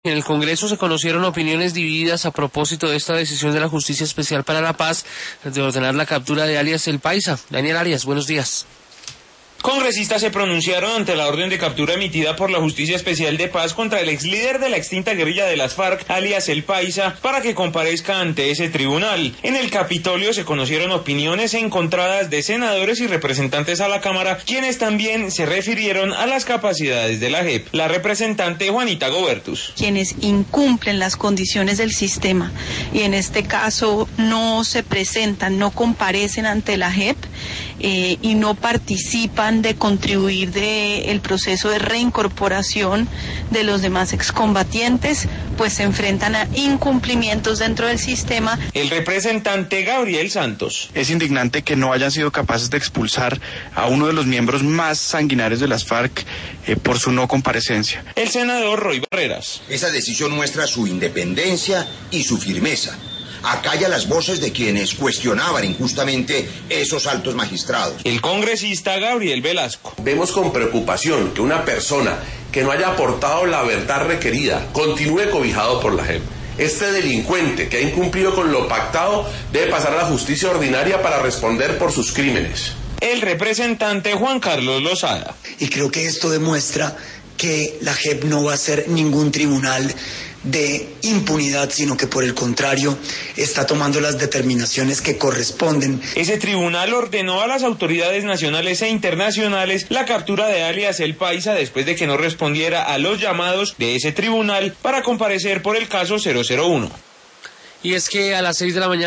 En el Congreso se conocieron opiniones divididas a propósito de esta decisión de la Justicia Especial para la Paz de ordenar la captura de alias El Paisa. Daniel Arias, buenos días. Congresistas se pronunciaron ante la orden de captura emitida por la Justicia Especial de Paz contra el ex líder de la extinta guerrilla de las FARC, alias El Paisa, para que comparezca ante ese tribunal. En el Capitolio se conocieron opiniones encontradas de senadores y representantes a la Cámara, quienes también se refirieron a las capacidades de la JEP. La representante Juanita Gobertus. Quienes incumplen las condiciones del sistema y en este caso no se presentan, no comparecen ante la JEP y no participan de contribuir del proceso de reincorporación de los demás excombatientes, pues se enfrentan a incumplimientos dentro del sistema. El representante Gabriel Santos. Es indignante que no hayan sido capaces de expulsar a uno de los miembros más sanguinarios de las FARC por su no comparecencia. El senador Roy Barreras. Esa decisión muestra su independencia y su firmeza. Acalla las voces de quienes cuestionaban injustamente esos altos magistrados. El congresista Gabriel Velasco. Vemos con preocupación que una persona que no haya aportado la verdad requerida continúe cobijado por la JEP. Este delincuente que ha incumplido con lo pactado debe pasar a la justicia ordinaria para responder por sus crímenes. El representante Juan Carlos Lozada. Y creo que esto demuestra que la JEP no va a ser ningún tribunal de impunidad, sino que por el contrario está tomando las determinaciones que corresponden. Ese tribunal ordenó a las autoridades nacionales e internacionales la captura de alias El Paisa después de que no respondiera a los llamados de ese tribunal para comparecer por el caso 001. Y es que a las 6 de la mañana